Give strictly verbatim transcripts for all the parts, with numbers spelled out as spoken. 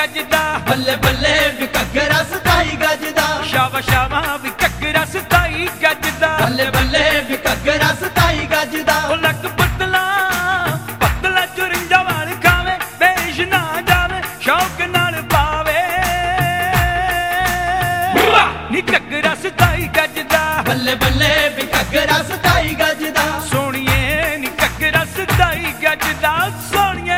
ਗੱਜਦਾ ਬੱਲੇ ਬੱਲੇ ਵੀ ਘੱਗਰਾ ਸਤਾਈ ਗੱਜਦਾ ਸ਼ਾਵਾ ਸ਼ਾਵਾ ਵੀ ਘੱਗਰਾ ਸਤਾਈ ਗੱਜਦਾ ਬੱਲੇ ਬੱਲੇ ਵੀ ਘੱਗਰਾ ਸਤਾਈ ਗੱਜਦਾ ਉਹ ਲੱਕ ਪਤਲਾ ਪਤਲਾ ਚੁਰਿੰਜਾ ਵਾਲ ਖਾਵੇ ਪੇਸ਼ ਨਾ ਜਾਵੇ ਸ਼ੌਕ ਨਾਲ ਪਾਵੇ ਨੀ ਘੱਗਰਾ ਸਤਾਈ ਗੱਜਦਾ ਬੱਲੇ ਬੱਲੇ ਵੀ ਘੱਗਰਾ ਸਤਾਈ ਗੱਜਦਾ ਸੋਹਣੀਏ ਨੀ ਘੱਗਰਾ ਸਤਾਈ ਗੱਜਦਾ ਸੋਹਣੀਏ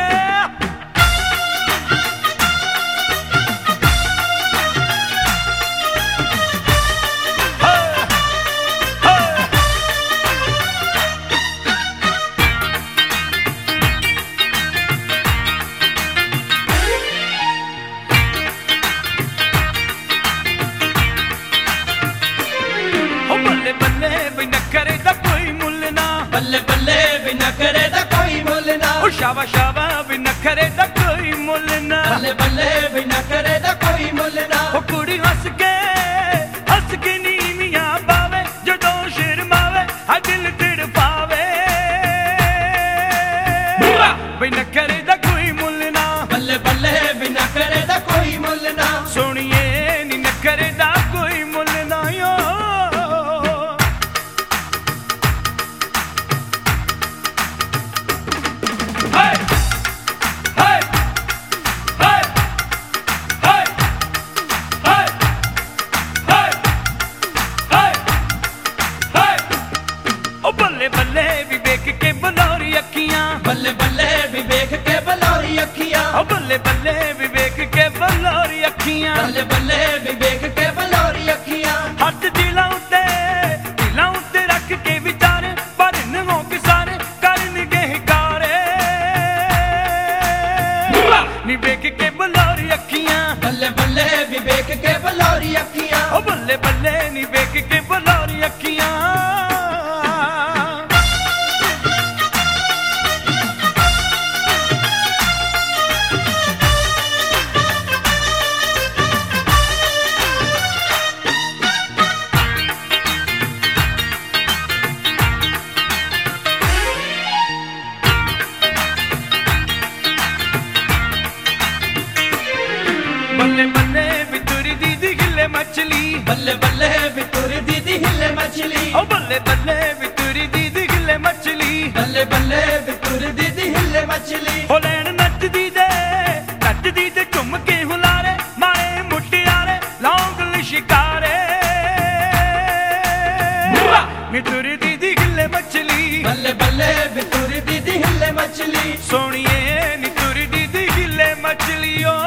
ਬੱਲੇ ਬੱਲੇ ਵੀ ਨਖਰੇ ਦਾ ਕੋਈ ਮੁੱਲ ਨਾ ਬੱਲੇ ਬੱਲੇ ਵੀ ਨਖਰੇ ਦਾ ਕੋਈ ਮੁੱਲ ਨਾ ਉਹ ਸ਼ਾਵਾ ਸ਼ਾਵਾ ਵੀ ਨਖਰੇ ਦਾ ਕੋਈ ਮੁੱਲ ਨਾ ਬੱਲੇ ਬੱਲੇ ਵੀ ਨਖਰੇ ਦਾ ਕੋਈ ਮੁੱਲ ਨਾ ਉਹ ਕੁੜੀ ਹੱਸ ਕੇ ਹੱਸ ਕੇ ਨੀਵੀਆਂ ਪਾਵੇ ਜਦੋਂ ਸ਼ਰਮਾਵੇ ਆ ਦਿਲ ਤੜਪਾਵੇ ਵੀ ਨਖਰੇ ਦਾ ਕੋਈ ਮੁੱਲ ਨਾ ਬੱਲੇ ਬੱਲੇ ਵੀ ਨਖਰੇ ਦਾ ਕੋਈ ਮੁੱਲ ਨਾ ਸੋਹਣੀਏ ਨੀ ਨਖਰੇ ਦਾ ਕੋਈ ਮੁੱਲ ਨਾ ਯੋ ਬੱਲੇ ਬੱਲੇ ਵੀ ਵੇਖ ਕੇ ਬਲੌਰੀ ਅੱਖੀਆਂ ਬੱਲੇ ਬੱਲੇ ਵੀ ਵੇਖ ਕੇ ਬਲੌਰੀ ਅੱਖੀਆਂ ਓ ਬੱਲੇ ਬੱਲੇ ਵੀ ਵੇਖ ਕੇ ਬਲੌਰੀ ਅੱਖੀਆਂ ਬੱਲੇ ਬੱਲੇ ਵੀ ਵੇਖ ਕੇ ਬਲੌਰੀ ਅੱਖੀਆਂ ਹੱਥ ਦਿਲਾਂ ਉੱਤੇ ਦਿਲਾਂ ਉੱਤੇ ਰੱਖ ਕੇ ਵਿਚਾਰੇ ਭਰਨ ਹੋ ਕਿਸਾਰੇ ਕਰਨਗੇ ਹਕਾਰੇ ਨੀ ਵੇਖ ਕੇ ਬਲੌਰੀ ਅੱਖੀਆਂ ਬੱਲੇ ਬੱਲੇ ਵੀ ਵੇਖ ਕੇ ਬਲੌਰੀ ਅੱਖੀਆਂ ਓ ਬੱਲੇ ਬੱਲੇ ਨੀ ਵੇਖ ਕੇ ਬਲੌਰੀ ਅੱਖੀਆਂ ਬੱਲੇ ਬੱਲੇ ਵੀ ਤੁਰਦੀ ਦੀ ਹਿੱਲੇ ਮਛਲੀ ਬੱਲੇ ਬੱਲੇ ਵੀ ਤੁਰਦੀ ਦੀ ਹਿੱਲੇ ਮਛਲੀ ਓ ਬੱਲੇ ਬੱਲੇ ਵੀ ਤੁਰਦੀ ਦੀ ਹਿੱਲੇ ਮਛਲੀ ਬੱਲੇ ਬੱਲੇ ਵੀ ਤੁਰਦੀ ਦੀ ਹਿੱਲੇ ਮਛਲੀ ਹੋ ਲੈਣ ਨੱਚਦੀ ਦੇ ਨੱਚਦੀ ਤੇ ਝੁੰਮ ਕੇ ਹੁਲਾਰੇ ਮਾਰੇ ਮੁਟਿਆਰੇ ਲੌਂਗ ਸ਼ਿਕਾਰੇ ਨੀ ਤੁਰਦੀ ਦੀ ਹਿੱਲੇ ਮਛਲੀ ਬੱਲੇ ਬੱਲੇ ਵੀ ਤੁਰਦੀ ਦੀ ਹਿੱਲੇ ਮਛਲੀ ਸੋਹਣੀਏ ਨੀ ਤੁਰਦੀ ਦੀ ਹਿੱਲੇ ਮਛਲੀ ਓ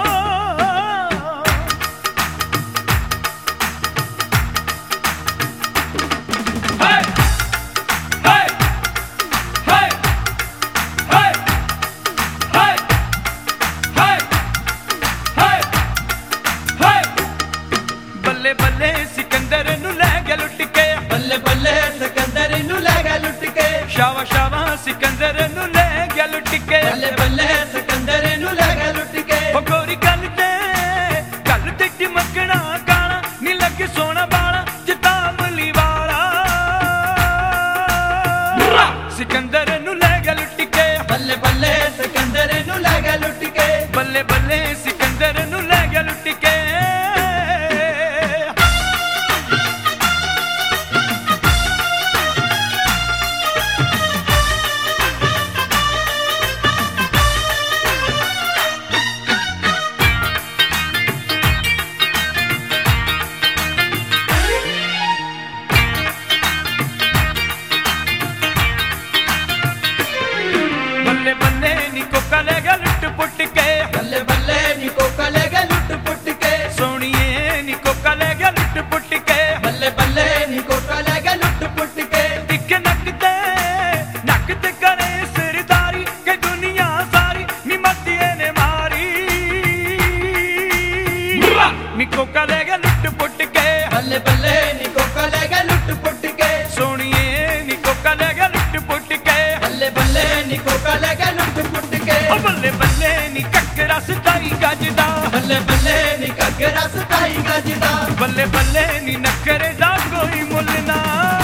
ਬੱਲੇ ਬੱਲੇ ਸਿਕੰਦਰ ਨੂੰ ਲੈ ਗਿਆ ਲੁੱਟ ਕੇ ਬੱਲੇ ਬੱਲੇ ਸਿਕੰਦਰ ਨੂੰ ਲੈ ਗਿਆ ਲੁੱਟ ਕੇ ਸ਼ਾਵਾ ਸ਼ਾਵਾ ਸਿਕੰਦਰ ਨੂੰ ਲੈ ਗਿਆ ਲੁੱਟ ਕੇ ਬੱਲੇ ਬੱਲੇ ਸਿਕੰਦਰ ਨੂੰ ਲੈ ਗਿਆ ਲੁੱਟ ਕੇ ਉਹ ਗੋਰੀ ਗੱਲ ਤੇ ਗੱਲ ਤੇ ਚਮਕਣਾ ਕਾਲਾ ਨੀ ਲੱਗੇ ਸੋਹਣਾ ਵਾਲਾ ਜਿੱਦਾਂ ਅਮਲੀ ਵਾਲਾ ਸਿਕੰਦਰ ਨੂੰ ਲੈ ਗਿਆ ਲੁੱਟ ਕੇ ਬੱਲੇ ਬੱਲੇ ਸਿਕੰਦਰ ਨੂੰ ਲੈ ਗਿਆ ਲੁੱਟ ਕੇ ਬੱਲੇ ਬੱਲੇ ਸਿਕੰਦਰ ਨੂੰ ਲੈ ਗਿਆ ਲੁੱਟ ਕੇ ਬੱਲੇ ਬੱਲੇ ਨੀ ਕੋਕਾ ਲੈ ਗਿਆ ਲੁੱਟ ਪੁੱਟ ਕੇ ਬੱਲੇ ਬੱਲੇ ਨੀ ਕੋਕਾ ਲੈ ਗਿਆ ਲੁੱਟ ਪੁੱਟ ਕੇ ਸੋਹਣੀਏ ਨੀ ਕੋਕਾ ਲੈ ਗਿਆ ਲੁੱਟ ਪੁੱਟ ਕੇ ਬੱਲੇ ਬੱਲੇ ਨੀ ਕੋਕਾ ਲੈ ਗਿਆ ਲੁੱਟ ਪੁੱਟ ਕੇ ਇੱਕ ਨੱਕ ਤੇ ਨੱਕ ਤੇ ਕਰੇ ਸਰਦਾਰੀ ਕਿ ਦੁਨੀਆ ਸਾਰੀ ਨੀ ਮੱਤੀਏ ਨੇ ਮਾਰੀ ਨੀ ਕੋਕਾ ਲੈ ਗਿਆ ਲੁੱਟ ਪੁੱਟ ਕੇ ਬੱਲੇ ਬੱਲੇ ਨੀ ਕੋਕਾ ਲੈ ਗਿਆ ਲੁੱਟ ਪੁੱਟ ਕੇ ਸੋਹਣੀਏ ਨੀ ਕੋਕਾ ਲੈ ਗਿਆ ਲੁੱਟ ਪੁੱਟ ਕੇ ਬੱਲੇ ਬੱਲੇ ਨੀ ਕੋਕਾ ਲੈ ਗਿਆ ਲੁੱਟ ਪੁੱਟ ਕੇ ਓ ਬੱਲੇ ਬੱਲੇ ਨੀ ਘੱਗਰਾ ਸਤਾਈ ਗੱਜਦਾ ਬੱਲੇ ਬੱਲੇ ਨੀ ਘੱਗਰਾ ਸਤਾਈ ਗੱਜਦਾ ਬੱਲੇ ਬੱਲੇ ਨੀ ਨਖਰੇ ਦਾ ਕੋਈ ਮੁੱਲ ਨਾ